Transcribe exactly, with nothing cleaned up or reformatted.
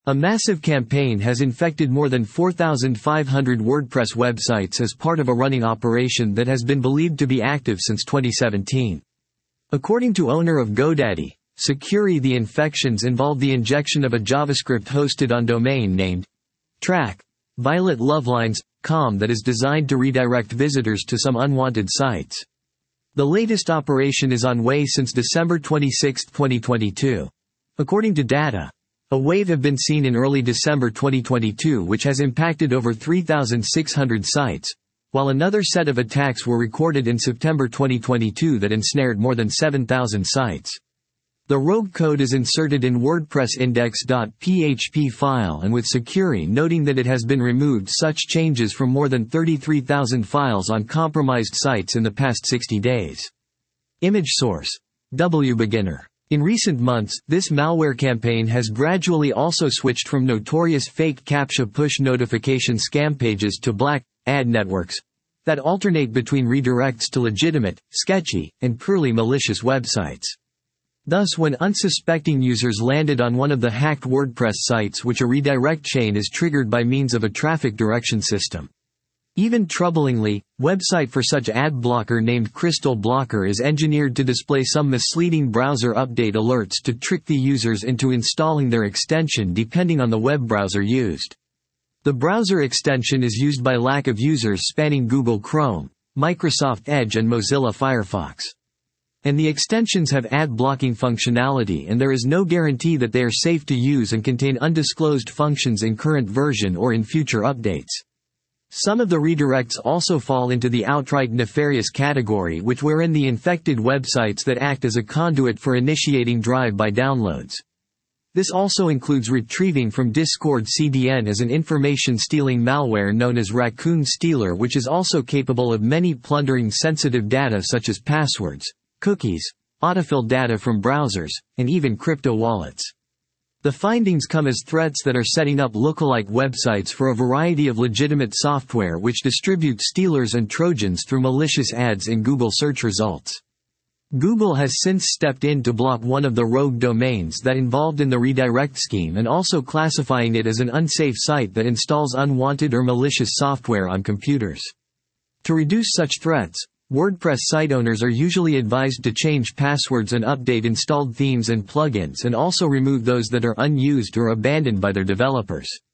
A massive campaign has infected more than four thousand five hundred WordPress websites as part of a running operation that has been believed to be active since twenty seventeen. According to owner of GoDaddy, Sucuri, the infections involve the injection of a JavaScript hosted on domain named track violet lovelines dot com that is designed to redirect visitors to some unwanted sites. The latest operation is on way since December twenty-sixth, twenty twenty-two. According to data, a wave have been seen in early December twenty twenty-two which has impacted over three thousand six hundred sites, while another set of attacks were recorded in September twenty twenty-two that ensnared more than seven thousand sites. The rogue code is inserted in WordPress index dot p h p file and with Sucuri noting that it has been removed such changes from more than thirty-three thousand files on compromised sites in the past sixty days. Image source: WBeginner. In recent months, this malware campaign has gradually also switched from notorious fake CAPTCHA push notification scam pages to black ad networks that alternate between redirects to legitimate, sketchy, and purely malicious websites. Thus, when unsuspecting users landed on one of the hacked WordPress sites, which a redirect chain is triggered by means of a traffic direction system. Even troublingly, website for such ad blocker named Crystal Blocker is engineered to display some misleading browser update alerts to trick the users into installing their extension depending on the web browser used. The browser extension is used by lack of users spanning Google Chrome, Microsoft Edge and Mozilla Firefox. And the extensions have ad blocking functionality, and there is no guarantee that they are safe to use and contain undisclosed functions in current version or in future updates. Some of the redirects also fall into the outright nefarious category, which wherein the infected websites that act as a conduit for initiating drive-by downloads. This also includes retrieving from Discord C D N as an information-stealing malware known as Raccoon Stealer, which is also capable of many plundering sensitive data such as passwords, cookies, autofill data from browsers, and even crypto wallets. The findings come as threats that are setting up lookalike websites for a variety of legitimate software which distribute stealers and Trojans through malicious ads in Google search results. Google has since stepped in to block one of the rogue domains that involved in the redirect scheme and also classifying it as an unsafe site that installs unwanted or malicious software on computers. To reduce such threats, WordPress site owners are usually advised to change passwords and update installed themes and plugins, and also remove those that are unused or abandoned by their developers.